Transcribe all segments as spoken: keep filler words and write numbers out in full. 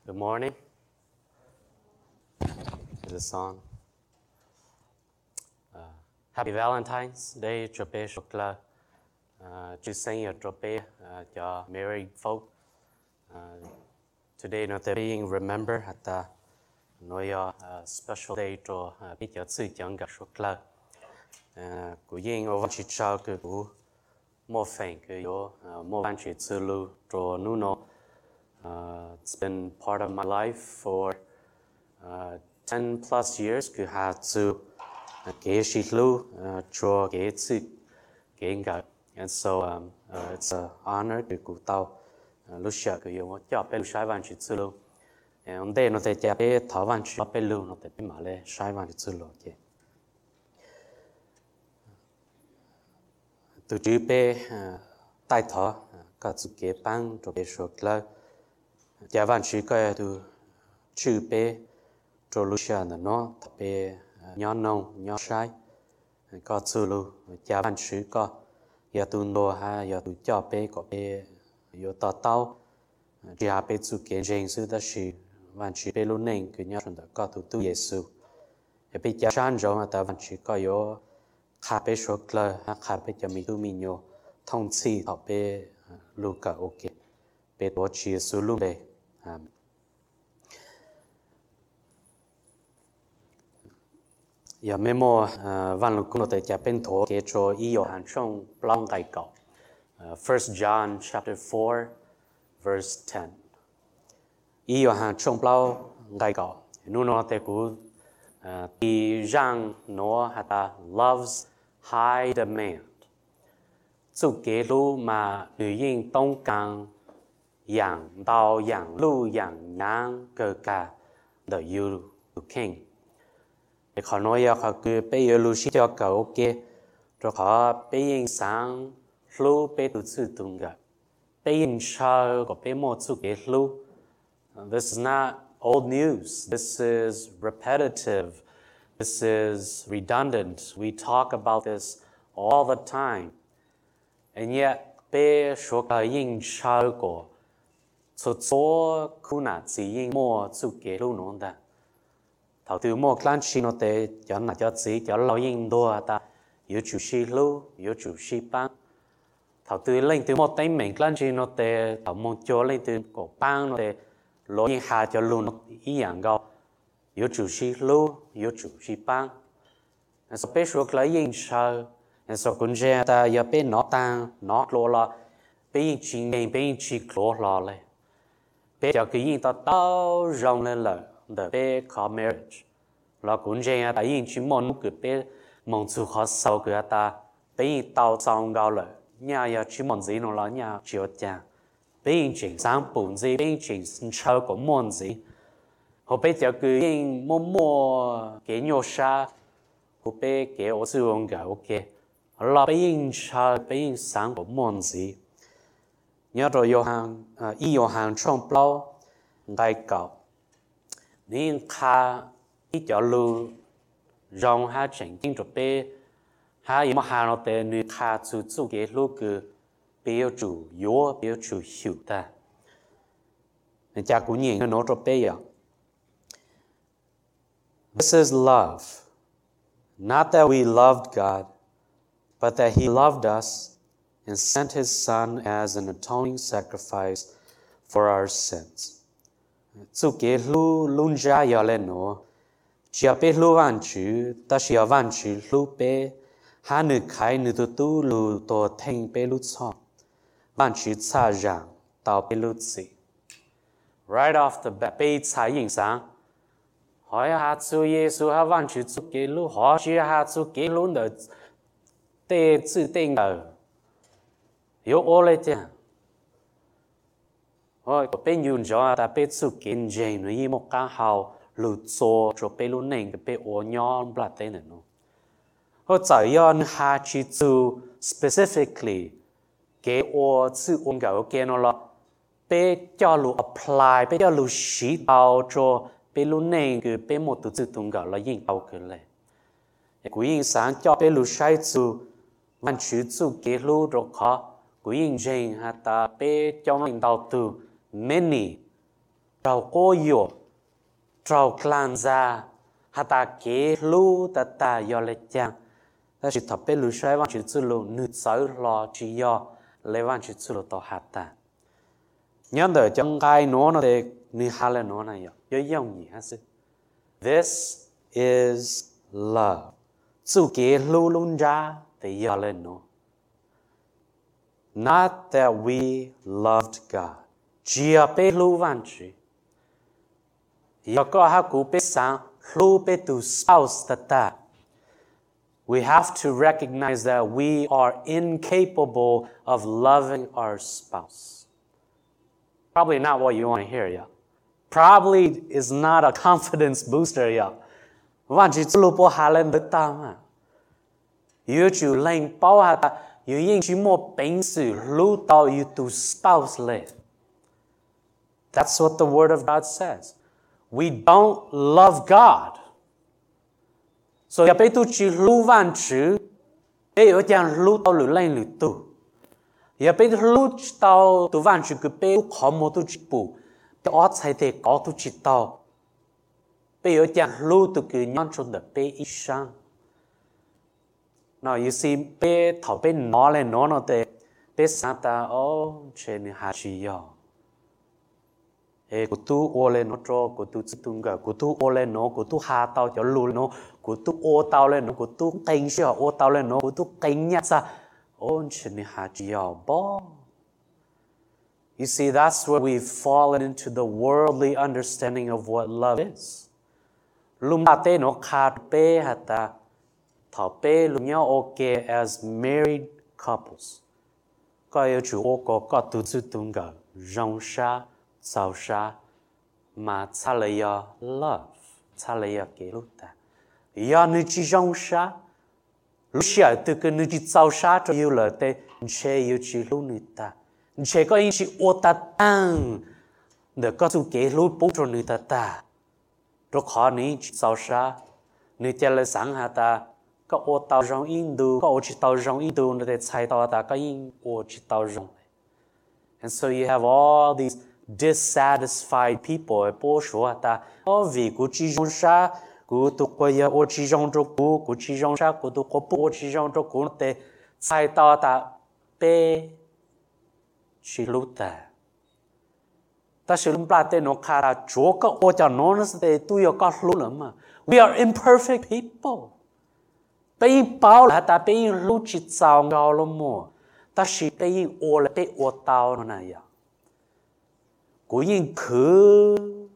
Good morning. Is a song. Uh, happy Valentine's Day cho bé sốt là chúc sinh nhật cho bé cho married folk. Uh, today nó being remember at the nói uh, special day cho biết cho sự chẳng gặp sốt là của yên ở văn chỉ trao cái của mua phèn cái yo mua văn chỉ tự lưu cho nu nó. Uh, it's been part of my life for uh, ten plus years. Cứ ha zu kế sĩ lưu cho kế sự kế ngạc. And so um, uh, it's an honor to cụ tao lúc xưa cứ yêu cho bé sai văn chỉ tự lưu. And đây nó thể cho bé thảo văn chỉ bé lưu nó thể bé mà le sai văn chỉ tự lưu kì. Từ trước bé tai thọ cả chục kế bang cho bé số là gia văn chỉ có từ chữ bé cho lúc xưa nó thập bé nhỏ nông nhỏ sai có chữ lu gia văn chỉ có giờ tu nô ha giờ tu cho bé có bé giờ tao tao chỉ ha bé chữ kiến riêng sự đó là văn chỉ bé lu nên cứ nhớ rằng có tu tu Giêsu bé gia san rồi mà ta văn chỉ có giờ khá bé số là khá bé cho mình tu mình nhớ thông chi thập bé lu cả ok bé tổ chức sự lu bé giờ mấy mô văn lúc cũng có thể bên thổ kế cho ý dụ hẳn trong lòng đại cầu. First John chapter four verse ten. Ý dụ hẳn trong lòng đại cầu. Nụ nó thể cũng thì rằng nó hả ta loves high demand. Chủ kế lưu mà nữ yên tông càng yang đào yang lưu yang nang cơ cả the you king. Để họ nói là họ cứ bây giờ lưu sĩ cho cậu ok, rồi họ bây giờ sáng lưu bây tụi sự tung cả, bây giờ sau có bây một số cái lưu. This is not old news. This is repetitive. This is redundant. We talk about this all the time, and yet bây số cái yên sau có số số khu nào chỉ yên một số cái lưu nữa đó. Thảo từ một lần chỉ nó để cho nó cho chỉ cho lao yên đua ta yếu chủ sĩ lưu yếu chủ sĩ bang thảo từ lên từ một tay mình lần chỉ nó để thảo một chỗ lên từ cổ bang nó để lao yên hạ cho lưu nó ý dạng cao yếu chủ sĩ lưu yếu chủ sĩ bang nên số bé số cái yên sao nên số con trai ta giờ bé nó tăng nó lo là bé yên chỉ nên bé yên chỉ lo lo lại bé cho cái yên ta tao rong lên lời the bé có marriage là cũng vậy ta yên chỉ mong cái bé mong chú họ sau cái ta bé yên tao trong cao rồi nhà giờ chỉ mong gì nó là nhà chiếu cha bé yên chỉ sáng bún gì bé yên chỉ chơi có mong gì họ bé cho cái yên mua mua cái nhau sa họ bé cái ở sử dụng cái ok là bé yên chơi bé yên sáng có mong gì nhớ rồi yêu hàng yêu hàng trong bao đại cầu nên khá ít cho lưu rong ha chỉnh kinh cho bé ha im ha nó để nữ khá chủ chủ cái lưu cái biểu chủ yếu biểu chủ hiểu ta nên cha cũng nhìn nó cho bé vậy. This is love, not that we loved God, but that He loved us and sent His Son as an atoning sacrifice for our sins. Chủ kế lưu luôn ra giờ lên nó chỉ bé lưu văn chữ ta chỉ văn chữ lưu bé hai nữ khai nữ tu tu lưu tổ thành bé lưu chọn văn chữ xa rằng tao bé lưu gì right off the bat bé sai影响hỏi hạ chủ Giêsu hạ văn chữ chủ kế lưu họ chỉ hạ chủ kế lưu的đề字定的有我来讲ôi có bên yun cho ta bên sự kiến dây nó như một cái hào lụt xô cho bên luôn này cái bên ô nhon bát tên này nó họ chỉ yon ha chỉ chú specifically cái ô sự ôn cái cái nó là bên cho lụt apply bên cho lụt chỉ đạo cho bên luôn này cái bên một tổ chức tung cái là yên đạo cái này cái yên sáng cho bên lụt sai chú văn chữ chú cái lụt rồi khó cái yên dây ha ta bên trong lãnh đạo từ many trao cô yo trao clan ra hata kế lu ta ta yo le chang ta chỉ thập bé lu sai văn chỉ chữ lu nữ sáu lo chỉ yo le văn chỉ chữ lu to hata nhớ đời trong cái nó nó để nữ hai là nó này yo yo nhỉ ha sư this is love chữ kế lu luôn ra thì yo lên nó not that we loved God chỉ bé lu văn chỉ yo có ha cụ bé sang lu bé tu spouse ta ta. We have to recognize that we are incapable of loving our spouse. Probably not what you want to hear, yeah. Probably is not a confidence booster, yeah.วันที่จะรู้พอหาเล่นได้ตามอ่ะอยู่จู่เล่นเป้าหาตาอยู่ยิ่งชิโมเป็นสื่อรู้ต่ออยู่ตัว spouse เลย That's what the Word of God says. We don't love God. So ya pe tu chỉ lưu văn chữ, pe ở trong lưu tao lưu lên lưu tu. Ya pe lưu tao tu văn chữ cứ pe khó một tu chỉ bù, pe ở sai thế có tu chỉ tao. Pe ở trong lưu tu cứ nhon trong đời pe ít sang. Now you see pe thảo pe nó lên nó nó thế, pe sáng ta ô trên hà chỉ yo. Ê, cô tu ô lên nó cho, cô tu chỉ tung cả, cô tu ô lên nó, cô tu hà tao cho lùi nó, cô tu ô tao lên nó, cô tu kinh xíu ô tao lên nó, cô tu kinh nhát ra, ôn chuyện này hà chỉ ở bỏ. You see, that's where we've fallen into the worldly understanding of what love is. Lúc ta tế nó khát bê hả ta, thảo bê lúc nhau ok as married couples. Có yêu chủ ô có có tu chỉ tung cả, rong xa, sao xa mà cha lấy ya love cha lấy ya kế lúc ta ya nữ chỉ rong xa lúc xưa từ cái nữ chỉ sao xa cho yêu lời tê chế yêu chỉ lúc nữ ta chế có những chỉ ô ta tăng để có sự kế lúc bố cho nữ ta ta rồi khó nữ chỉ sao xa nữ cha lấy sáng hà ta có ô tàu rong Indo có ô chỉ tàu rong Indo để chạy tàu ta có những ô chỉ tàu rong and so you have all these dissatisfied people bố số ta ở vì của chỉ trong sa của tụ quay ở chỉ trong chỗ của của chỉ trong sa của tụ có bố chỉ trong chỗ của để sai ta ta bê chỉ lúc ta ta sử dụng plate nó khá là chúa có ô cho nó nó sẽ tôi có lúc nữa mà we are imperfect people bây bao là ta bây lúc chỉ sao ngao lắm mà ta chỉ bây ô là bây ô tao nó này à cố nhiên cứ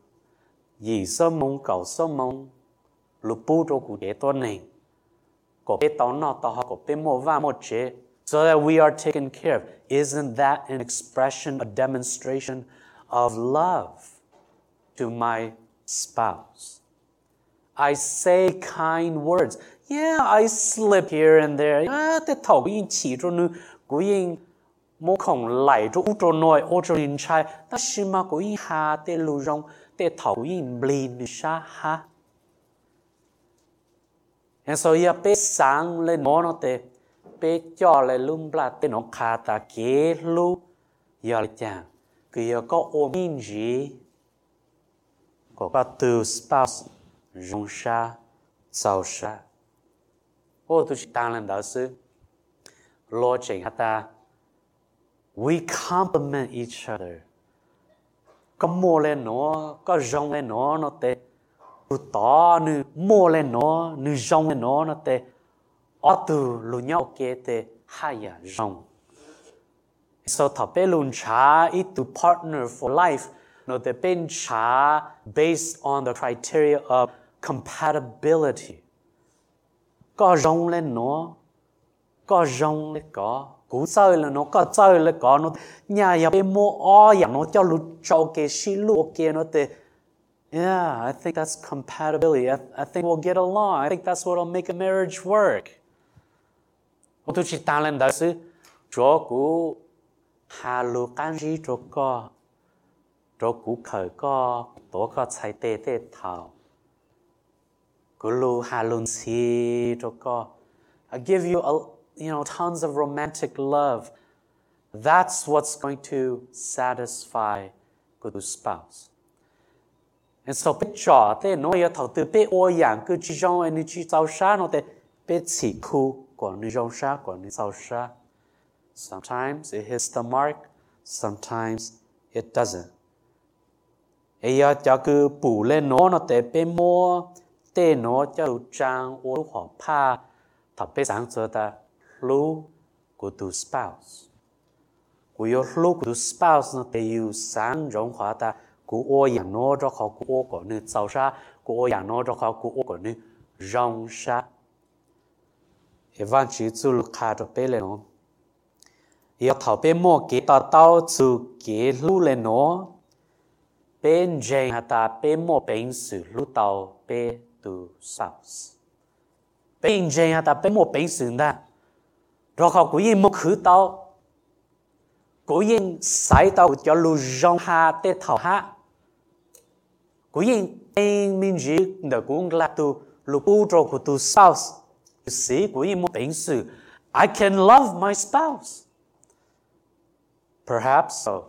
gì sơ mong cầu sơ mong lục bù cho cụ chếตัวnày có bé tao nó tao học có bé mua va mua chế so that we are taken care of isn't that an expression a demonstration of love to my spouse I say kind words yeah I slip here and there à thế thầu cái chỉ cho nữ cố nhiên mỗi khổng lại cho út cho nội ô cho linh trai ta xí mà có ý hà tê lưu rong tê thảo ý blin đi xa ha and so ya bé sáng lên nó nó tê bé cho lại lung bla tê nó khá ta kế lu ya lại chàng cứ ya có ôm in gì có có từ spouse rong xa sao xa ô tôi chỉ tăng lên đó sư lo chỉnh ta we complement each other. Có mua lên nó, có rong lên nó, nó tê. Tụ tỏ nữ, mua lên nó, nữ rong lên nó, nó tê. Ở từ lũ nhau kê tê, hai à rong. So thọ bê lùn chá, ít tụ partner for life, nó tê bên chá based on the criteria of compatibility. Có rong lên nó, có rong lên có. Cú chơi là nó có chơi là có nó nhà nhà bên mua o nhà nó cho lụt cho cái xí lụt kia nó tê yeah I think that's compatibility I, I think we'll get along I think that's what'll make a marriage work ô tôi chỉ tăng lên đó chứ chỗ cú hà lụt can gì chỗ có chỗ cú khởi có tổ có chạy tê tê thảo cú lụt hà lụt xí chỗ có I give you a you know, tons of romantic love. That's what's going to satisfy good spouse. and so bé trò thế nó yêu thầu từ bé ô dạng cứ chỉ trong anh chỉ tàu xa nó thế bé chỉ khu của người trong xa của người tàu xa. Sometimes it hits the mark, sometimes it doesn't. Ấy giờ cho cứ bù lên nó nó thế bé mua thế nó cho trang ô họ pa thập bé sáng giờ ta lu của tu spouse. Của yêu lu của tu spouse nó thế yêu sáng rộng hóa ta của ô dạng nó cho họ của ô của người tàu xa của ô dạng nó cho họ của ô của người rong xa. Evan chỉ chú lúc khai cho bé lên nó. Yêu thảo bé mua kế tao tao chú kế lưu lên nó. Bên dành hả ta bé mua bánh sử lưu tao bé tu spouse. Bên dành hả ta bé mua bánh sử nè. Rồi họ cũng yên mua khứ tao. Cũng yên xảy tao cho lưu rong hạ tế thảo hạ. Cũng yên bên mình dĩ nở cũng là tu lưu bù trò của tu spouse. You see, của yên mua bánh sử. I can love my spouse. Perhaps so.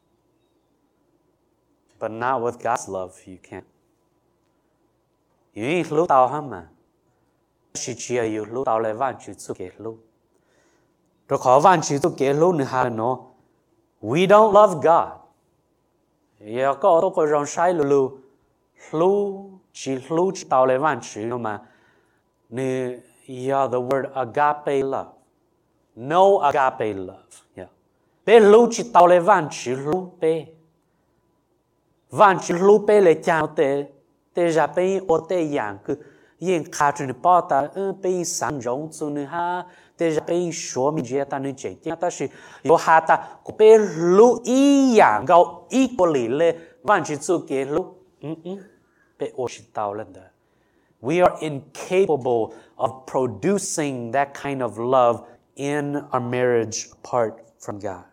But not with God's love, you can't. You ain't lúc tao hả mà. Chỉ chỉ là you lúc tao lại vạn chữ chú kế lúc. Rồi khó vạn chữ chú kế lúc nữa hà nó. We don't love God. Giờ có tôi có rong sai lù lù. Lù chỉ lù chỉ tao lại vạn chữ nó mà. Nè, yeah, the word agape love. No agape love. Yeah. Bé lù chỉ tao lại vạn chữ lù bé. Vạn chữ lù bé lại chào tê. Tê ra bé ô tê dạng cứ. Yên khá chú nè bỏ ta. Bé sáng rộng chú nè ha. Tê ra bé số mình dễ ta nè chế. Ta là yếu hạ ta. Cô bé lù ý dạng gạo equally lê. Vạn chữ chú kế lù. Bé ô chỉ tao lên đó. We are incapable of producing that kind of love in our marriage apart from God.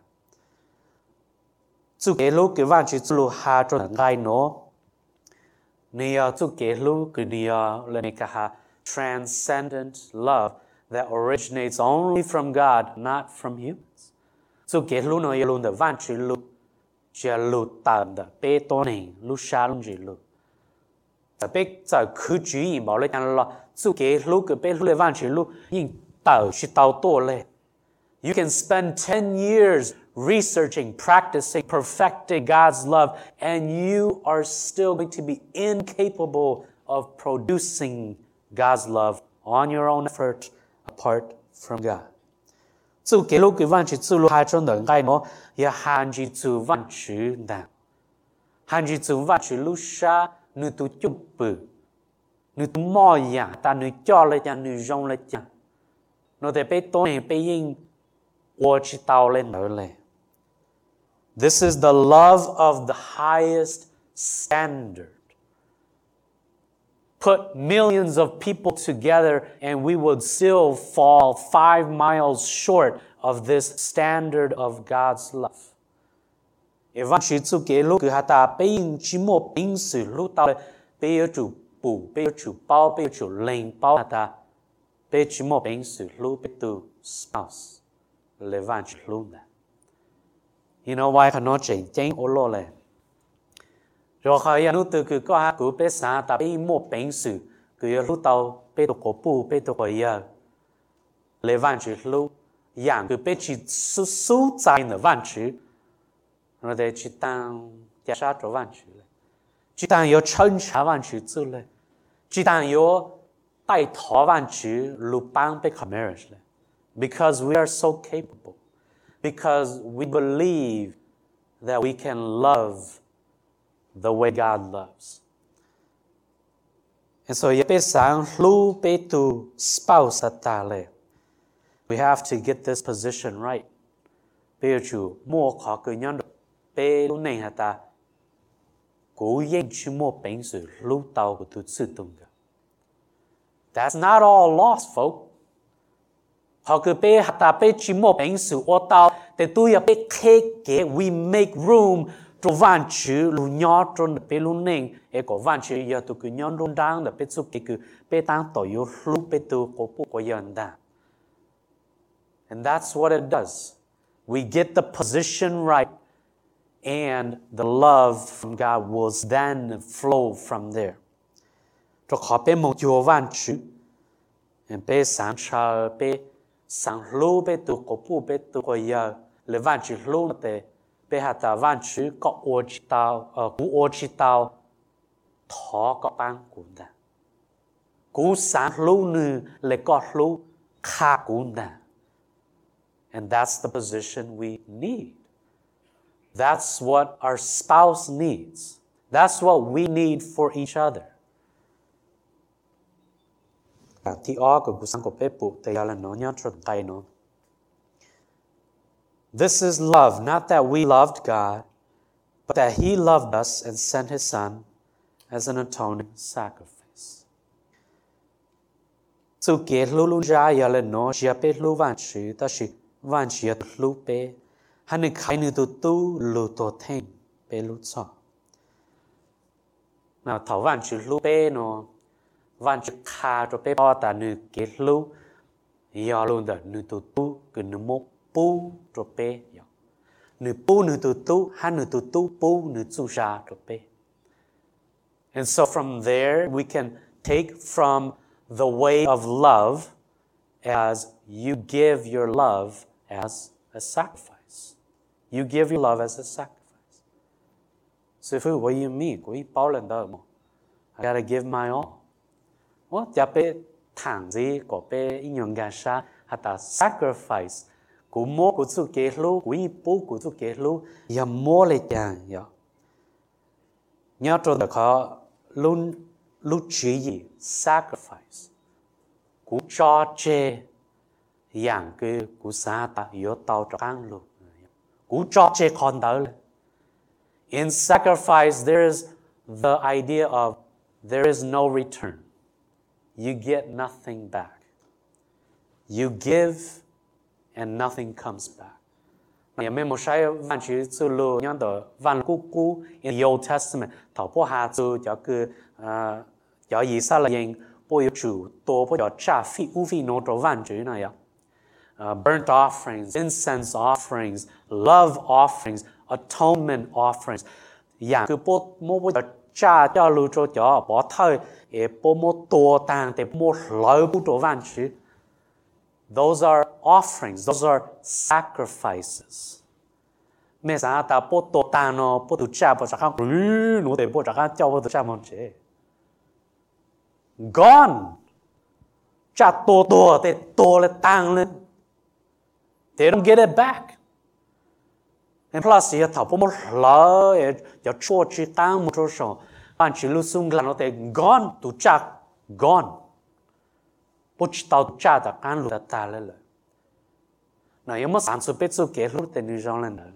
Chú kế lúc cái vạn chú chú hạ cho ngai nó. Nè chú kế lúc cái nè lên cái ha transcendent love that originates only from God, not from humans. Chú kế lúc nó luôn được vạn chú lúc chỉ lúc tàn được bê tô này lúc xa luôn chỉ lúc. Tại bé giờ cứ chú ý bảo lên là chú kế lúc cái bé lúc lên vạn chú lúc nhưng tàu chỉ tàu tổ lên. You can spend ten years researching, practicing, perfecting God's love, and you are still going to be incapable of producing God's love on your own effort apart from God. Chú kế lúc cái văn chữ chú lúc hai trong đời ngay nó, ya hàn chữ chú văn chữ nào. Hàn chữ chú văn chữ lúc xa, nữ tu chụp bự, nữ tu mò ya, ta nữ cho lại cha, nữ rong lại cha. Nó thể bé tốt này bé yên, ô chỉ tao lên nở lên. This is the love of the highest standard. Put millions of people together and we would still fall five miles short of this standard of God's love. Evan chỉ chú kế lúc cứ hạ ta bây yên chỉ một bình sử lúc tao bây giờ chủ bù, bây giờ chủ bao, bây giờ chủ lệnh bao hạ ta bây chỉ một bình sử lúc bây tu spouse. Levan chỉ lúc này. You know why khả nó chênh chênh ô lô lệ. Rồi khả yà nụ từ cứ có hạ cú bế xa ta bế mô bánh sự cứ yà lúc tàu bế đồ cổ bù bế đồ cổ yà. Lê văn chữ lúc yàng cứ bế chỉ su su dài nở văn chữ. Rồi để chỉ tăng giá sát cho văn chữ lệ. Chỉ tăng yếu chân trả văn chữ tư lệ. Chỉ tăng yếu đại thó văn chữ lù bang bế khả marriage lệ. Because we are so capable. Because we believe that we can love the way God loves. And so, spouse we have to get this position right. That's not all lost, folks. Họ cứ bê ta bê chỉ một bánh sự ô tao để tôi bê khê kế we make room cho văn chữ lu nhỏ cho bê lu nền e có văn chữ giờ tôi cứ nhỏ luôn đang để bê chụp cái cứ bê tăng tổ yếu lu bê tôi có bộ có yên đa. And that's what it does. We get the position right and the love from God will then flow from there. Cho khó bé một chùa văn chữ, bé sáng chờ, bé sáng lưu, bé tụ cổ bù, bé tụ cổ giờ, lệ văn chữ lưu nó tệ, bé hạt ta văn chữ có ô chí tao, cú ô chí tao, thó có băng cú nà. Cú sáng lưu nữ, lệ có lưu, khá cú nà. And that's the position we need. That's what our spouse needs. That's what we need for each other. Thì ó của sáng của bếp bụng thì là nó nhớ cho tay nó. This is love, not that we loved God, but that He loved us and sent His Son as an atoning sacrifice. Sự kết lưu lưu ra là nó chỉ bếp lưu vạn chữ, ta chỉ vạn chữ lưu bếp. Hắn nên khai nữ tu tu lưu tổ thêm bếp lưu cho. Nào thảo vạn chữ lưu bếp nó vạn chữ khá cho bếp bỏ ta nữ kết lưu do luôn đó nữ tu tu cứ nữ mô bù cho bếp nữ bù nữ tu tu hắn nữ tu tu bù nữ tu ra cho bếp. And so from there we can take from the way of love as you give your love as a sacrifice. You give your love as a sacrifice. So if what do you mean? Có ý bao lần đó mà I gotta give my all. Ủa, chả bé thẳng gì có bé ý nhận gà xa hả ta sacrifice của mô của chú kế lưu của ý bố của chú kế lưu và mô lệ chàng nhớ cho được họ luôn lúc chỉ gì sacrifice của cho chê dạng cái của xa ta yếu tao cho kháng lưu của cho chê con đó. In sacrifice there is the idea of there is no return. You get nothing back. You give and nothing comes back. Nhà mình một sai văn chữ chú lưu nhớ đó văn cú cú in the Old Testament thảo bố hà chú cho cứ cho ý sao là những bố yếu chủ tổ bố cho trả phí u phí nô cho văn chữ này ạ. Burnt offerings, incense offerings, love offerings, atonement offerings. Dạng cứ bố mô bố cho trả cho lưu cho cho bỏ thời để bố mô tổ tàng để bố lợi bố cho văn chữ. Those are offerings. Those are sacrifices. Mẹ sáng ta bố tổ tàng nó bố tổ trả bố trả kháng nó để bố trả kháng cho bố tổ trả mong chế. Gone. Trả tổ tổ để tổ lên tàng lên. They don't get it back. And plus, you thảo bố mô lợi cho chua trí tàng một chỗ sổ. Bạn chỉ lưu xung là nó để gone. Tổ trả gone. Bố chỉ tao trả ta can lưu ta lên rồi. Nó yếu mất sản xuất bếp chú kế lúc tên như dòng lên rồi.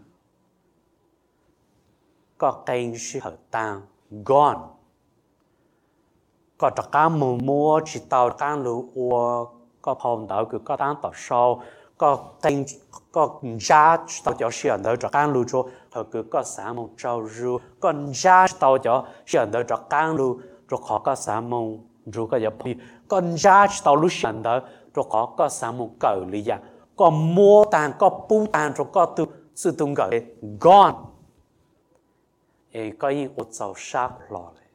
Có kênh sư hợp tàng, gone. Có trả can mù mua chỉ tao can lưu ua, có phòng đảo cứ có tán tỏ sâu, có kênh, có giá chỉ tao cho sư ẩn đỡ trả can lưu cho, họ cứ có xã mông trâu rưu, có giá chỉ tao cho sư ẩn đỡ trả can lưu, cho họ có xã mông rưu có nhập đi. Con giá chỉ tao lúc sẵn đó rồi có có sáng một cầu lý dạng có mua tàn có bú tàn rồi có tu sự tung gửi gone ê có những ột dầu sáp lò lệ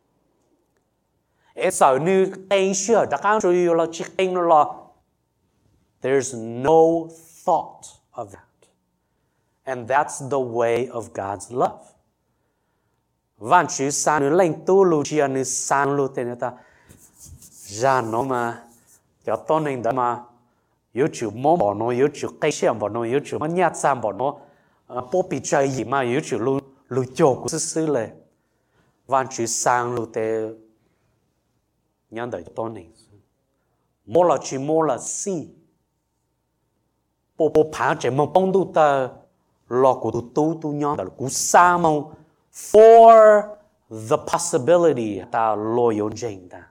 ê sợ như tên sửa đã kháng rồi là chỉ tên nó là there's no thought of that and that's the way of God's love văn chữ xa nữ lệnh tu lưu chia nữ sang lưu tên ta ra nó mà cho tôi nên đó mà yếu chịu món bỏ nó yếu chịu cây xem bỏ nó yếu chịu mà nhát sam bỏ nó bố bị chơi gì mà yếu chịu lu lu chô của sư lệ văn chữ sang lu tê nhớ đời tôi nên mua là chỉ mua là si bố bố phá chế một bông tu tờ lo của tu tu tu nhớ đời của sa mông for the possibility ta lo yếu jane ta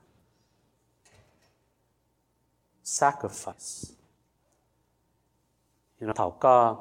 sacrifice. You know, thảo có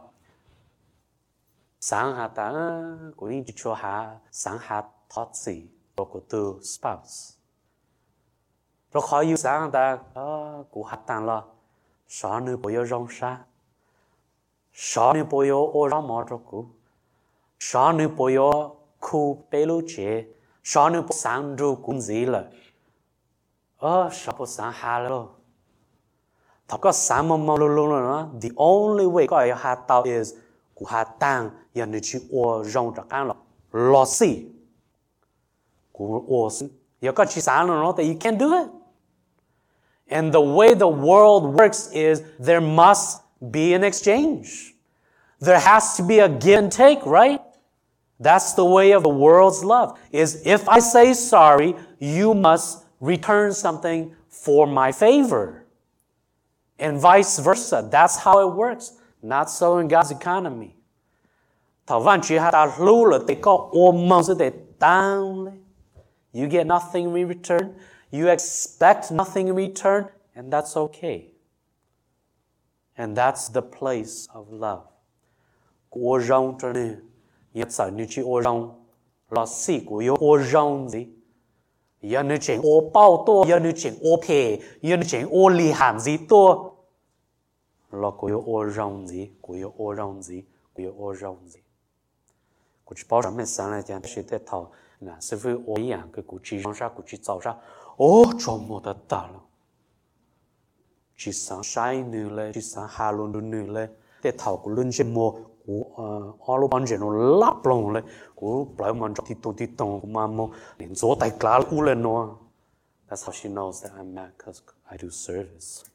sáng hạ ta của những chỗ hạ sáng hạ thoát gì của của từ spouse. Rồi khỏi yêu sáng ta của hạ tàng là sao nữ bố yêu rong xa sao nữ bố yêu ô rong mò cho cụ sao nữ bồi yo khu bê lô chế sao nữ bồi sáng ru cũng gì là ờ sao bồi sáng hà lô thọ có sáng mong mong luôn luôn nữa the only way có ai hà tao is của hà tăng giờ nữ chỉ ô rong trắc ăn là lo xì của ô xì giờ có chỉ sáng nữa nó thì you can't do it. And the way the world works is there must be an exchange. There has to be a give and take, right? That's the way of the world's love. Is if I say sorry, you must return something for my favor. And vice versa. That's how it works. Not so in God's economy. Thảo văn chỉ hạ ta lưu là để có ôm mong sẽ để tăng lên. You get nothing in return. You expect nothing in return, and that's okay. And that's the place of love. Ô rong cho nên, nhất sở như chỉ ô rong, là sĩ của yếu ô rong gì. Yếu như chuyện ô bao tô, yếu như chuyện ô phê, yếu như chuyện ô lì hàm gì tô. Là của yếu ô rong gì, của yếu ô rong gì, của yếu ô rong gì. Của chỉ bao giờ mình sáng lại chẳng sẽ thế thảo, là sẽ với ô ý ảnh cái của chỉ rong ra, của chỉ tạo ra. Ô cho một đất ta luôn. Chỉ sáng sai nữ lệ, chỉ sáng hà luôn đu nữ lệ. Để thảo của luôn trên mô của ở lúc bán nó lắp lòng lệ. Của bởi mà cho thị tông thị tông của mà mô. Nên dỗ tay klá u lên nó. That's how she knows that I'm mad because I do service.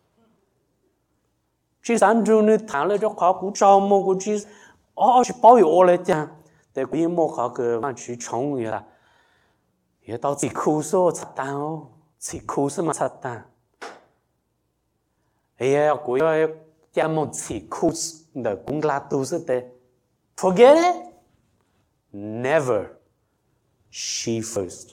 Chỉ sáng đu nữ thẳng lệ cho khó của cho mô của chỉ Ô chỉ bảo yếu lệ chàng. Để của mô khó cơ mà chỉ chống như là也到自己哭说擦蛋哦，自己哭什么擦蛋？哎呀，我要这么自己哭的，公拉都是的。Forget it, never. She first.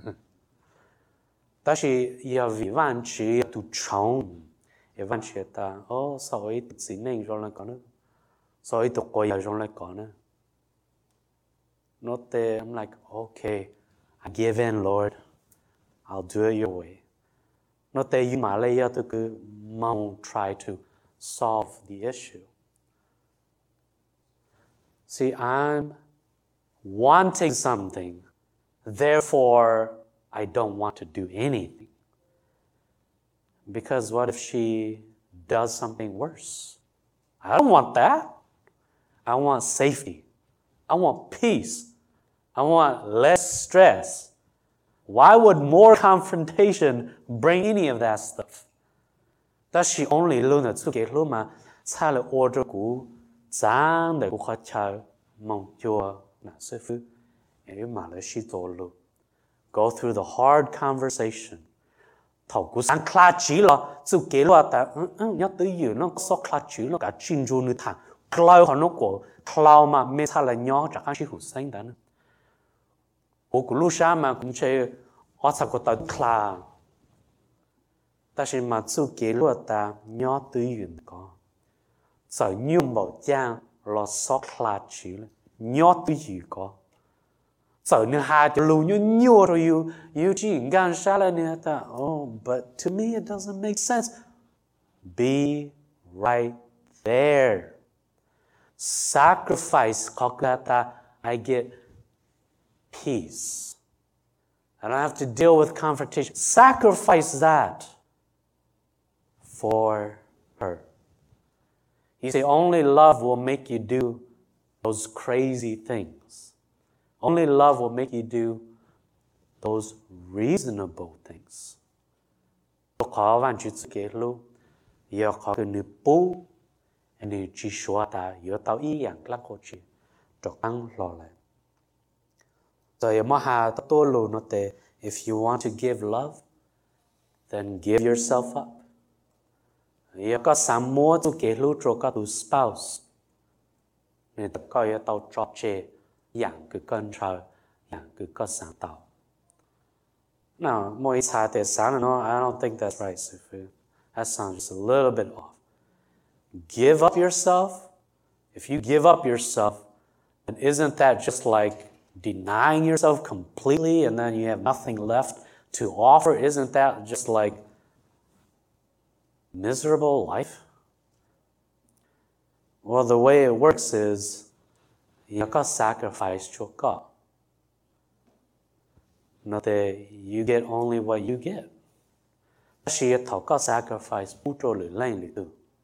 但是要为万事要都长，要万事的哦，所以只能用来讲呢，所以都可以用来讲呢。Not there, I'm like okay. I give in, Lord. I'll do it your way. Not that you Malaya to go try to solve the issue. See, I'm wanting something, therefore I don't want to do anything. Because what if she does something worse? I don't want that. I want safety. I want peace. I want less stress. Why would more confrontation bring any of that stuff? That she only learned to get luma, tsale order gu, zang de gu cha mong jua na sefu, e ma le shi lu. Go through the hard conversation. Thảo gu sang kla chỉ lo, zu ge lo ta, um nhớ tới you nó so kla chỉ lo cả chin ju nu thang, cloud họ nó của cloud mà mê sa là nhớ chắc ăn shi hủ xanh đó. Ô cụ lúc sáng mà cũng chơi ở sao có tao khla, ta chỉ mà chú kế luôn ta nhớ tới chuyện có, sợ nhung bảo giang lo sót khla chỉ nhớ tới gì có, sợ như hai chỗ lưu như nhớ rồi you you chỉ gan sao lại nè ta, oh but to me it doesn't make sense. Be right there. Sacrifice có cái ta I get peace. I don't have to deal with confrontation. Sacrifice that for her. You say only love will make you do those crazy things. Only love will make you do those reasonable things. Khó văn chữ kế luôn. Giờ khó cái nữ bố, nữ chỉ số ta, giờ tao ý dạng lắc cổ chỉ, cho tăng lo lại. So Yamaha tolo note, if you want to give love, then give yourself up. You có some more to get lu cho các tu spouse. Nên tất cả những tàu trò chơi, dạng cứ cân trời, dạng cứ có sáng tạo. Now, mỗi sai để sáng nó, I don't think that's right, Sifu. That sounds just a little bit off. Give up yourself. If you give up yourself, then isn't that just like denying yourself completely and then you have nothing left to offer? Isn't that just like miserable life? Well, the way it works is Yêu có sacrifice cho có. Nó thì you get only what you get. Chỉ thọ có sacrifice bút trôi lưỡi lên lưỡi từ.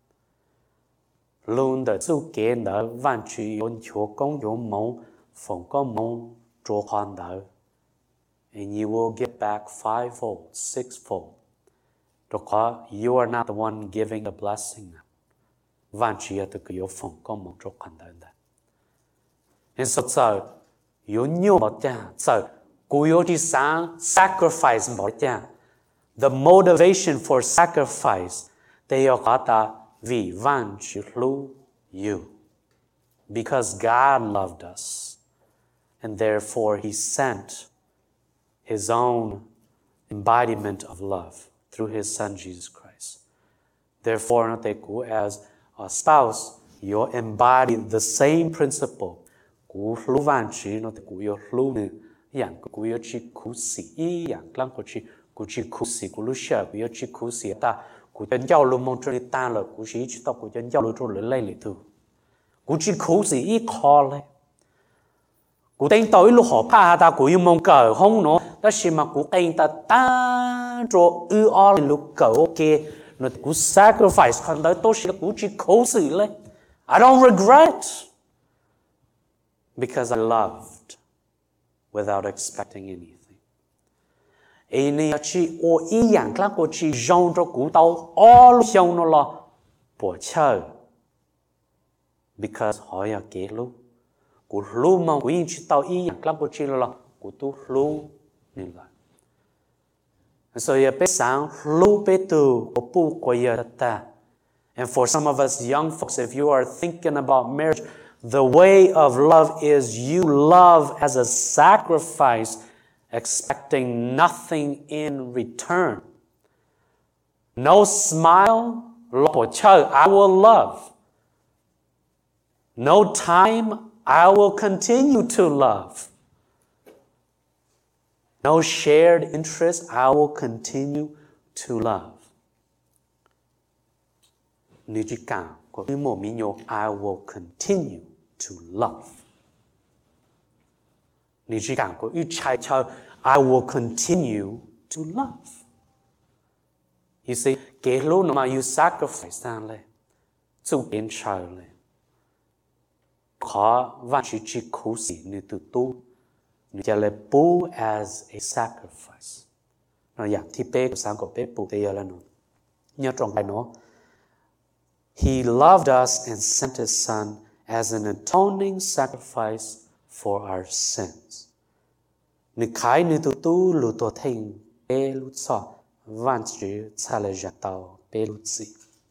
Luôn đợi su kiến đỡ văn chỉ yon chúa công yon mong phòng có mong cho con đỡ. And you will get back fivefold, sixfold. Because you are not the one giving the blessing. Văn chỉ là cái yon phòng có mong cho con đỡ. And so so yon nhiều bảo cha so cú yon chỉ sáng sacrifice bảo cha. The motivation for sacrifice they are kata vì van chỉ lu you. Because God loved us. And therefore he sent his own embodiment of love through his son Jesus Christ. Therefore, not cú as a spouse, you embody the same principle. Cú lu van chỉ nó cú yo lu nữa, yang cú yo chỉ cú sĩ yang lăng cú chỉ cú chỉ cú sĩ cú lu sợ cú yo chỉ cú sĩ ta cú chân giao lu mong cho đi ta là cú sĩ chỉ tao cú chân giao lu cho lấy lấy lấy thu cú chỉ cú sĩ ít khó lấy cú tên tối lu họ pa ta cú yo mong cờ không nó đó là mà cú tên ta ta cho ư o lu cờ ok nó cú sacrifice còn tới tôi sẽ cú chỉ cú sĩ lấy I don't regret because I loved without expecting anything. Ý này chỉ ô ý dạng khác của chỉ dòng cho cú tao all dòng nó là bỏ chơi because hỏi là kế lúc cú lúc mà cú chỉ tao ý dạng khác của chỉ là cú tu lúc nên là so ya bé sáng lúc bé tu của bu của ya ta. And for some of us young folks, if you are thinking about marriage, the way of love is you love as a sacrifice, expecting nothing in return. No smile, I will love. No time, I will continue to love. No shared interest, I will continue to love. I will continue to love. I will continue to love. You see, cái lúc mà you sacrifice ra lên, chú biến trời lên, khó và chỉ chỉ khổ sĩ như từ tu, như cho là bố as a sacrifice. Nó dạng thì bế của sáng của bế bố tế là nó. Nhớ trong bài nó, He loved us and sent his son as an atoning sacrifice for our sins. Nếu khai nếu tu tu lưu tổ thành bê lưu cho văn chữ cha lệ giặc tàu bê lưu gì.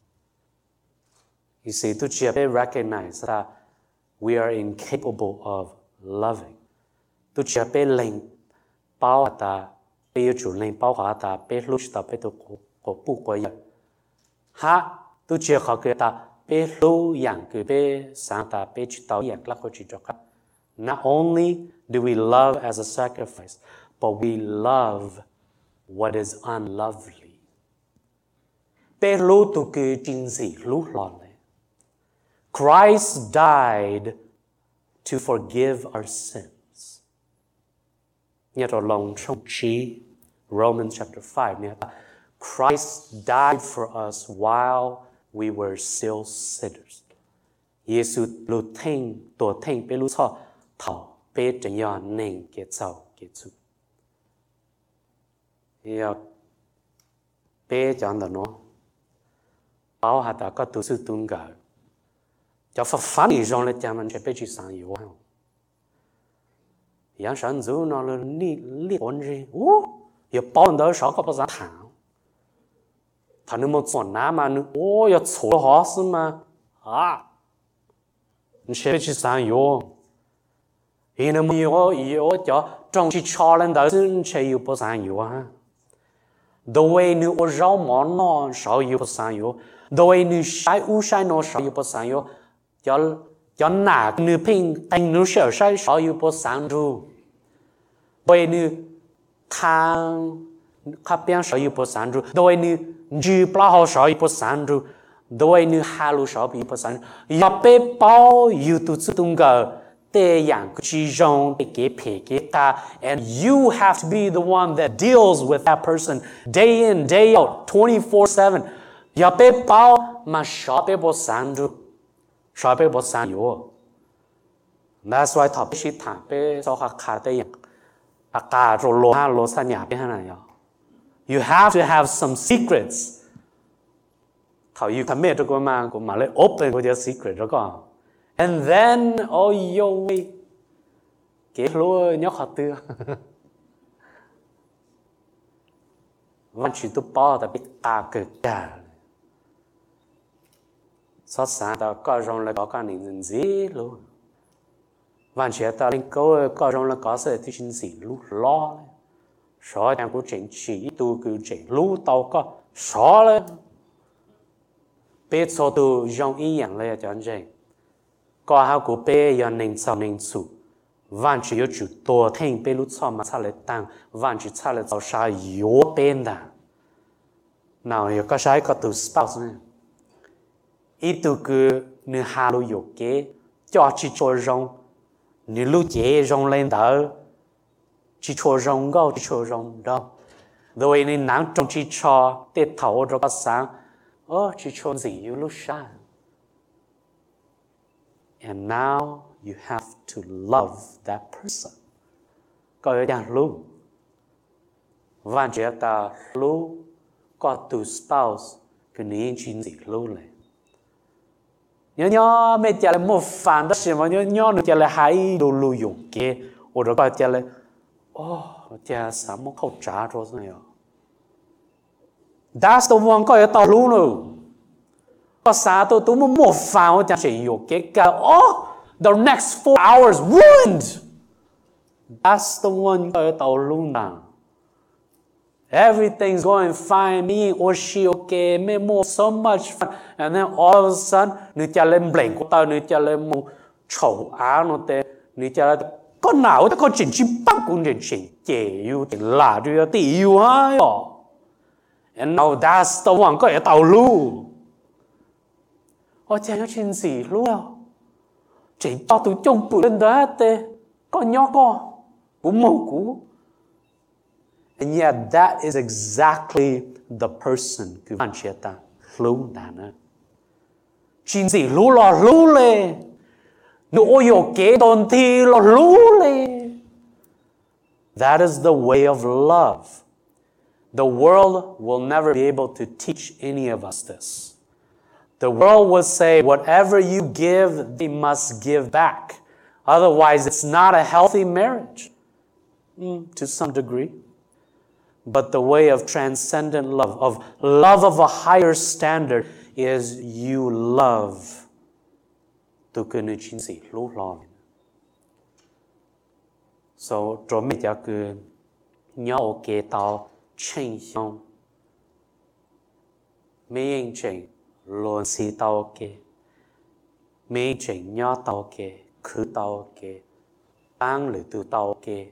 You see, tu chỉ bê recognize that we are incapable of loving. Tu chỉ bê lệnh bao ta bê chủ lệnh bao hóa ta bê lưu ta bê tu cổ bù của ya. Ha tu chỉ khó cái ta bê lưu yang cái bê sáng ta bê chỉ tàu yang lắc có chỉ cho các. Not only do we love as a sacrifice, but we love what is unlovely. Bê lưu tu cái chính gì lưu lòn này. Christ died to forgive our sins. Nhớ rồi lòng trong trí Romans chapter five nhớ Christ died for us while we were still sinners. Giêsu lưu thanh tổ thanh bê lưu cho thảo bê chân yo nên kết giao kết thúc. Yo bê chọn đó nó bao hạt đã có tu sư tuân gạo. Cho phật phán ý rằng là cha mình sẽ bê chỉ sáng yếu không? Yang sáng dụ nó là li li ổn gì? Ủa? Yo bao nhiêu sáu có bao giờ thảo? Thằng nó một chuẩn ná mà nó, ủa, yo chua hóa sư mà. À, nó sẽ bê chỉ sáng yếu. Ý nó mới yếu yếu cho trong chỉ cho lên đó chứ sẽ yếu bao sáng yếu ha. The way nu ở rau món nó sáu yếu bao sáng yếu. The way nu sai u sai nó sáu yếu bao sáng yếu. Cho cho nà nu pin anh nu sợ sai sáu yếu bao sáng ru. The way nu thang khắp biên sáu yếu bao sáng ru. The way nu dư bao hậu sáu yếu bao sáng ru. The way nu halu sáu yếu bao sáng ru. Ya pe bao yếu tu tu tung gờ. tê yang chi rong tê kế phê kế ta, and you have to be the one that deals with that person day in, day out, twenty-four seven. Ya bé bao mà sợ bé bộ sáng ru, sợ bé bộ sáng yếu. That's why thọ bé sĩ thả bé so khá khá tê yang, à cả rồi lô ha lô sa nhà bé hả này. You have to have some secrets. Thọ you thầm mẹ cho cô mà cô mà lấy open with your secret đó con. And then, oh yo way, kế lô nhóc họ tư. Văn chỉ tu bỏ ta biết ta cực cả. Sao sáng ta có rong là có cái này gì luôn. Văn chỉ ta lên câu có rong là có sự thì xin gì luôn lo. Số đang cũng chỉnh chỉ tu cứ chỉnh luôn tao có số lên. Biết số tu rong ý dạng là cho anh chỉnh. Có hao của bé giờ nên sao nên su, văn chỉ có chủ tổ thành bé lúc sau mà sao lại tăng, văn chỉ sao lại tạo sao yếu bên đó. Nào giờ có sai có từ spouse này, ít từ cứ nửa hai lô yếu kế, cho chỉ cho rong, nửa lô chế rong lên đó, chỉ cho rong go chỉ cho rong đó, rồi nên nắng trong chỉ cho tết thầu rồi có sáng, ơ chỉ cho gì yếu lúc sáng. And now you have to love that person. Có ở đây luôn. Văn chế ta luôn có từ spouse cái này chính gì luôn này. Nhớ nhớ mấy chả là một phản đó xem mà nhớ nhớ nó chả là hai đồ lưu dụng kia, hoặc là có chả là, oh chả sao mà không trả cho sao nhở. That's the one có ở tàu luôn rồi. Có sao tôi tôi muốn một pháo chẳng chỉ yếu cái cả. Oh, the next four hours ruined. That's the one có ở tàu luôn nào. Everything's going fine, me or she okay, me more so much fun. And then all of a sudden, nữ cha lên blank của tao, nữ cha lên một丑áo nó tê, nữ cha lên con nào ta có chỉnh chi bắt cũng chỉnh chỉnh chế yêu chỉnh là đưa tỷ yêu ha. And now that's the one có ở tàu luôn. Ôi chàng có chuyện gì luôn à? Chỉ cho tụi chung bụi lên đó tê. Con nhó con. Cũng mong cú. And yet that is exactly the person cứ bạn chế ta luôn đàn á. Chuyện gì luôn là luôn lê. Nếu ôi dồ kế đồn thì là luôn lê. That is the way of love. The world will never be able to teach any of us this. The world will say, whatever you give, they must give back. Otherwise, it's not a healthy marriage, mm, to some degree. But the way of transcendent love, of love of a higher standard, is you love. So, cho mình cho cứ nhớ cái tao chân xong. Mình chân luôn si tao kê, mấy chuyện nhỏ tao kê, cứ tao kê, tăng lửa từ tao kê.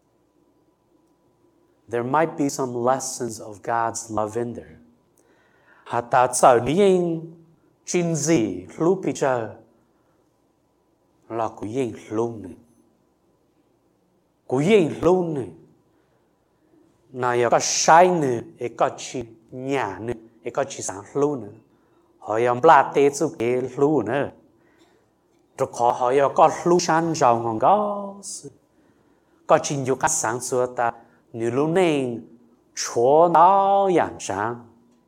There might be some lessons of God's love in there. Hà ta sợ nhiên chuyện gì lúc bây giờ là của yên luôn này, của yên luôn này. Này có sai nữa, có chuyện nhà nữa, có chuyện sáng luôn nữa. Họ yếm là tế chú kế lưu nữa. Rồi họ họ yếm có lưu sản rào ngon gó. Có trình dụ các sáng xua ta như lưu nên chúa đáo yảng sáng.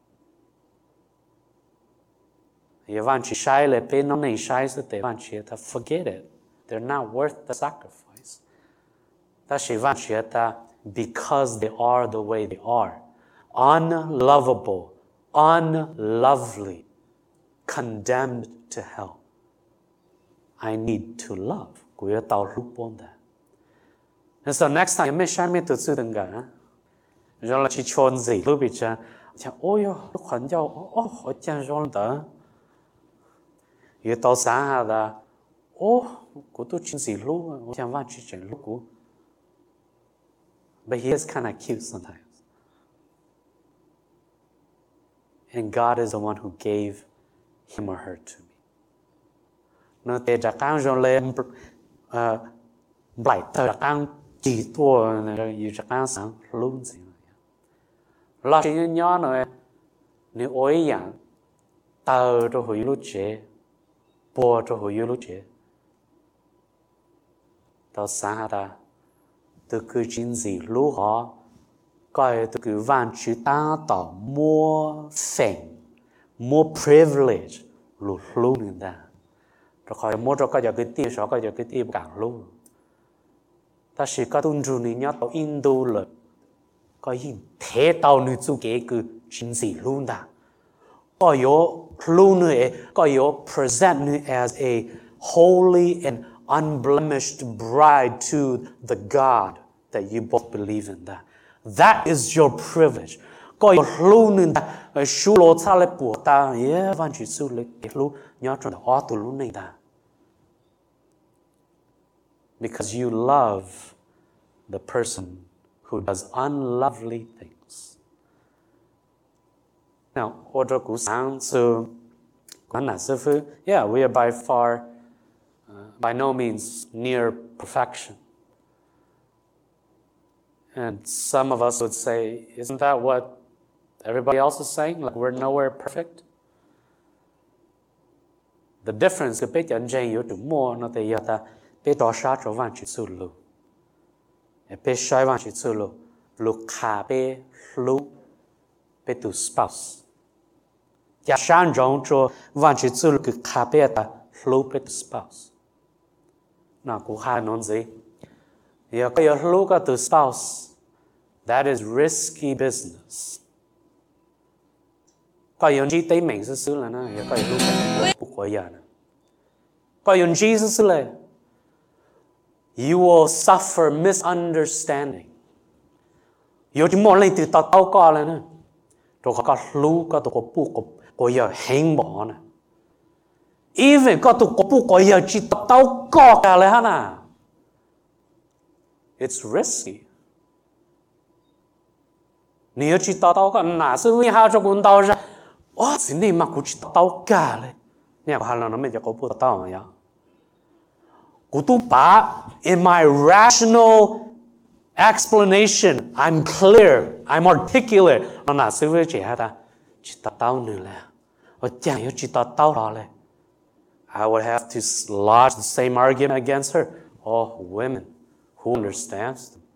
Yếm văn chỉ sai lệ bê nó nên sai sẽ tế văn chỉ ta forget it. They're not worth the sacrifice. Ta chỉ văn chỉ ta because they are the way they are. Unlovable, unlovely. Condemned to hell. I need to love. Kuya tao lúc bốn that. And so next time, mình sẽ mình tự sự đừng cả. Rồi là chỉ chọn gì lúc bị cha. Cha ôi yo, lúc khoản nhau, ô, họ chẳng rồi đó. Yếu tao sáng hà là, ô, của tôi chuyện gì lúc, chẳng văn chỉ chuyện lúc của. But he is kind of cute sometimes. And God is the one who gave him or her to me. Nó tê trả căng rồi lên bảy thời ăn chỉ tua này yêu chắc ăn sáng luôn gì lo chỉ nhỏ nữa nếu ôi dạng tàu cho hồi lúc chế bùa cho hồi lúc chế tao sáng ta từ cứ chính gì lúc họ coi từ cứ van chữ ta tỏ mua fame mua privilege lúc lúc người ta rồi khỏi mua cho coi giờ cái tiền số coi giờ cái tiền càng lúc ta chỉ có tuân thủ này nhớ tao Indo là coi hình thế tao nữ chú kế cứ chính gì luôn ta coi yếu luôn nữa coi yếu present nữa as a holy and unblemished bride to the God that you both believe in that. That is your privilege. Coi luôn nữa ta số lô cha lại bùa ta yeah văn chữ số lại luôn nhớ trong đó tụ luôn này ta. Because you love the person who does unlovely things. Now, order cú sáng so quán là sư phụ, yeah, we are by far, uh, by no means near perfection. And some of us would say, isn't that what everybody else is saying? Like we're nowhere perfect. The difference cái bây giờ anh yếu chủ mua nó thì giờ ta bây đó sát cho văn chữ sư lưu. Bây sai văn chữ sư lưu, lưu khá bây lưu bây tu spouse. Giả sáng rộng cho văn chữ sư lưu cứ khá bây ta lưu bây tu spouse. Nào cũng khá nói gì? Giờ có yếu lưu cả tu spouse, that is risky business. Có yếu chỉ tế mình sư sư là nó, giờ có yếu lưu cả bục của giờ nè. Có yếu chỉ sư sư là you will suffer misunderstanding. Yo chỉ muốn lên từ tao tao coi lên nè, rồi có lú có tụ có bu có có giờ hành bỏ nè, even có tụ có bu có giờ chỉ tao tao coi cả lên hả? It's risky. Nếu chỉ tao tao coi nãy sự vì hai cho con tao ra, ô xin đi mà cũng chỉ tao tao cả lên, nè hai lần nó mới cho có bu tao mà ya. In my rational explanation, I'm clear, I'm articulate. Nó là sự với chị ta, chị ta tao nữa là, ở chẳng yếu chị ta tao đó là, I would have to lodge the same argument against her. Oh, women, who understands them?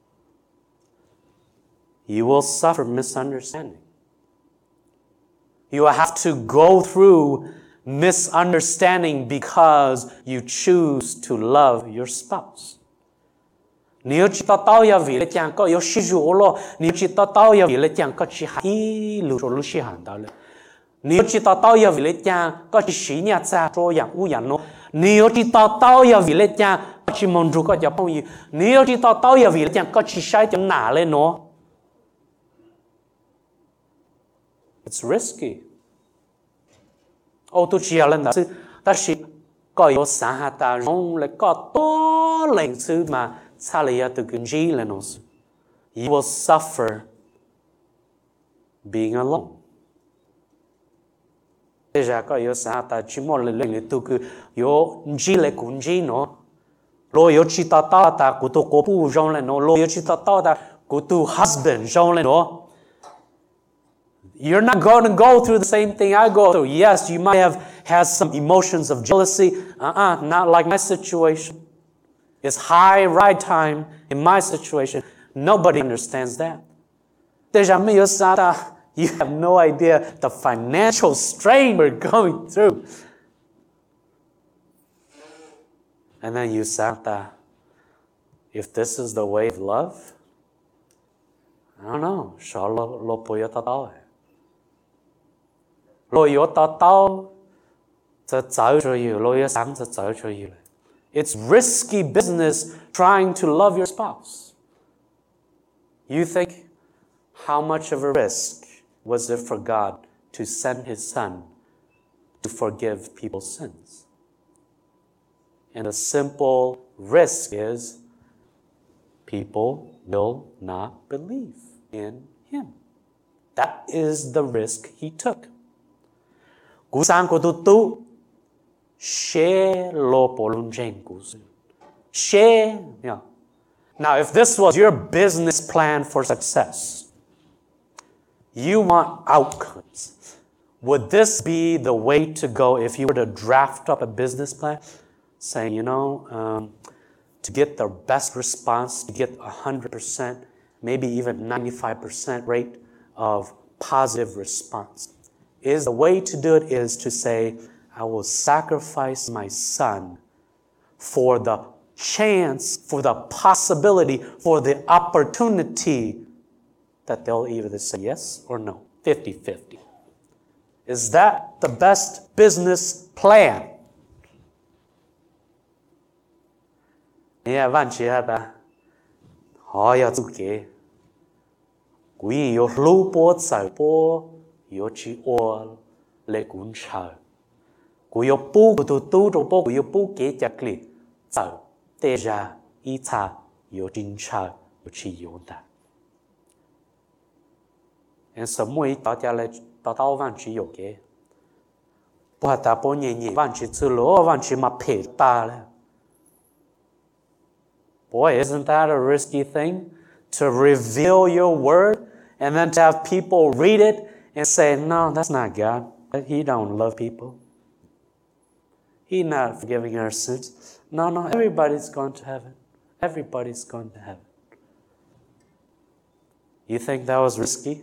You will suffer misunderstanding. You will have to go through misunderstanding because you choose to love your spouse. Nếu chỉ tao tao ya vì là chẳng có yếu sử dụng lo, nếu chỉ tao tao ya vì là chẳng có chỉ hay lưu rồi lưu sĩ hành đó là, nếu chỉ tao tao ya vì là chẳng có chỉ sĩ nhà cha cho yang u yang nó, nếu chỉ tao tao ya vì là chẳng có chỉ mong ru có cho bao nhiêu, nếu chỉ tao tao ya vì là chẳng có chỉ sai cho nã lên nó, it's risky. Ô tôi chỉ là đó, ta chỉ có yếu sáng hạ ta rong lại có to lệnh sự mà xa lìa từ kinh gì lên nó, you will suffer being alone. Bây giờ có yếu sáng hạ ta chỉ một lần lên từ cứ yếu gì lại cũng gì nó, lo yếu chỉ ta ta ta của tôi có bù rong lên nó, lo yếu chỉ ta ta ta của tôi husband rong lên nó. You're not going to go through the same thing I go through. Yes, you might have had some emotions of jealousy. Uh-uh, not like my situation. It's high ride time in my situation. Nobody understands that. You have no idea the financial strain we're going through. And then you say, if this is the way of love, I don't know. Sao lo lo poyo tao lo yo tao tao,จะ走出去，lo yo sángจะ走出去。It's risky business trying to love your spouse. You think, how much of a risk was it for God to send His Son to forgive people's sins? And the simple risk is people will not believe in Him. That is the risk He took. Cú sang của tu tu, share lo polun jen cú sư. share. Yeah. Now, if this was your business plan for success, you want outcomes. Would this be the way to go if you were to draft up a business plan saying, you know, um, to get the best response, to get one hundred percent, maybe even ninety-five percent rate of positive response? Is the way to do it is to say, I will sacrifice my son for the chance, for the possibility, for the opportunity that they'll either say yes or no, fifty-fifty. Is that the best business plan? Yeah, van chị ta hỏi ya tu kế quý yo lưu bố giải bố yo chỉ ô lệ cũng chờ quý yo bố của tu tu trong bố quý yo bố kế chặt lì giải tê ra ý cha yo chính chờ yo chỉ yo ta en sớm mỗi tao cha lại tao tao van chị yo kế bố ta bố nhẹ nhẹ van chị chữ lỗ van chị mà phê ta lên. Boy, isn't that a risky thing? To reveal your word and then to have people read it and say, no, that's not God. He don't love people. He's not forgiving our sins. No, no, everybody's going to heaven. Everybody's going to heaven. You think that was risky?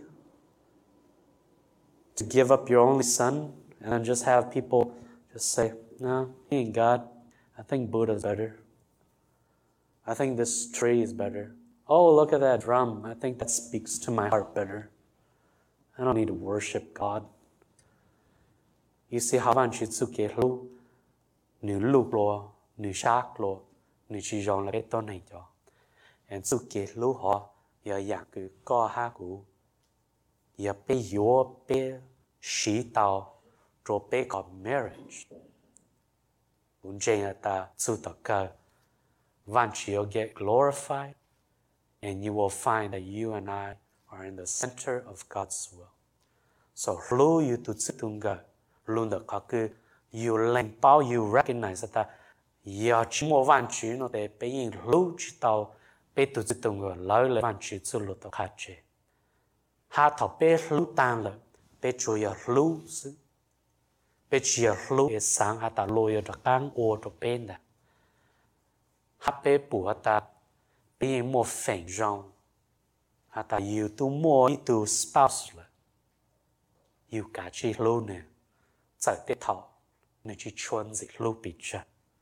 To give up your only son and then just have people just say, no, he ain't God. I think Buddha's better. I think this tree is better. Oh, look at that drum. I think that speaks to my heart better. I don't need to worship God. You see how bạn chỉ sự kết lu, nữ lục lo, nữ sắc lo, nữ chỉ dòng là cái tôn này cho. And sự kết lu họ, giờ dạng cứ có ha cũ, giờ bé yếu bé sĩ tao, rồi bé có marriage. Muốn chơi là ta sự tất cả. Eventually you'll get glorified and you will find that you and I are in the center of God's will. So lu you tu tsitunga lu da kaku you len bao you recognize that ya chimo van chi no de pe yin lu chi tao pe tu tsitunga lao le van chi tsu lu to kha che. Ha thọ pe lu tan le pe chu ya lu su pe chi ya lu e sang ha ta lo ya da kang o to pen da. Hát bé bùa ta bị một phèn rong, hát ta yêu tu mua yêu tu spouse là yêu cả chi lâu nè, giải tiết thọ nên chỉ chuẩn dịch lâu bị chặt.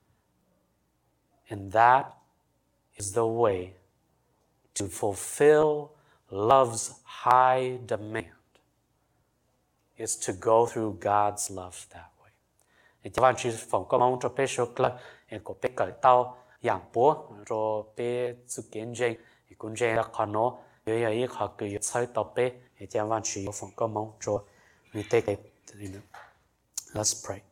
And that is the way to fulfill love's high demand, is to go through God's love that way. Thì cho bạn chỉ phòng có mong cho bé số là em có bé cởi tao dạng bố rồi bé sự kiến trình thì cũng chơi là khó nó bây giờ ý họ cứ chơi tập bé thì chẳng hạn chỉ phòng có mong rồi mình take it. Let's pray.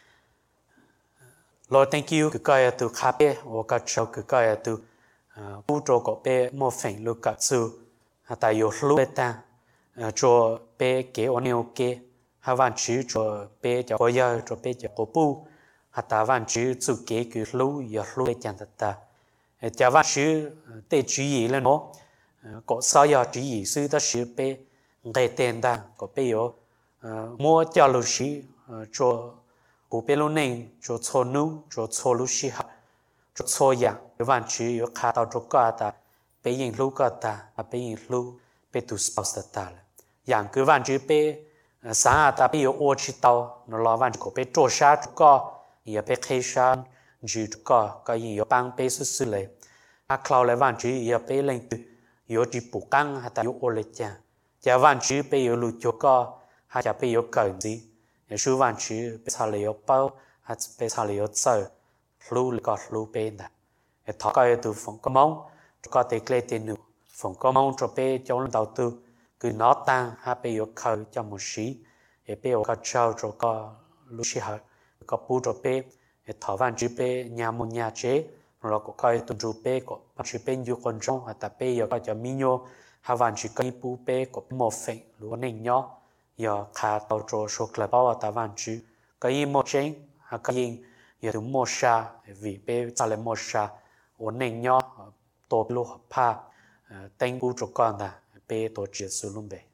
Lord, thank you cứ coi từ khá bé và cả cháu cứ coi từ bố cho có bé một phần lúc cả sự tại yêu lúc bé ta cho bé kế ổn nhiều kế hai bạn chỉ cho bé cho có giờ cho bé cho có bố hạt ta văn chữ chủ kế cứ lưu giờ lưu để chẳng thật ta, cha văn chữ để chú ý lên nó, có sao giờ chú ý sư ta sư bé ngày tiền ta có bé yo mua cho lưu sĩ cho cụ bé lưu nên cho cho nu cho cho lưu sĩ học cho cho dạng văn chữ yo khá tao cho cả ta bé yên lưu cả ta bé yên lưu bé tu spouse ta dạng cứ văn chữ bé sáng ta bé yo ô chỉ tao nó lo văn chữ có bé cho sát cho cả giờ bé khai san chỉ có cái gì ở bang bé xuất xứ lệ, à cloud lại văn chỉ giờ bé lên từ giờ chỉ bù căng hay ta giờ ô lệ cha, giờ văn chỉ bé giờ lùi cho có hay giờ bé giờ cần gì, giờ số văn chỉ bé sao lại giờ bao hay bé sao lại giờ sợ, lùi lại có lùi bé nè, giờ thọ cái từ phòng có mong, có thể kể tiền nữa, phòng có mong cho bé trong đầu tư, cứ nó tăng hay bé giờ khởi cho một xí, giờ bé giờ có trao cho có lùi xí hết. Có bù cho bé, thọ văn chữ bé nhà một nhà chế, rồi có coi tụi chú bé có văn chữ bé nhiều con trong, hay ta bé giờ có cho mi nhô, hay văn chữ cái bù bé có một phần luôn nên nhỏ, giờ khá tàu cho số club bao ta văn chữ, cái gì một chén, hay cái gì giờ tụi một sa, vì bé trả lại một sa, ổn định nhau tổ lu pa tên u cho con ta bé tổ chức sự luôn bé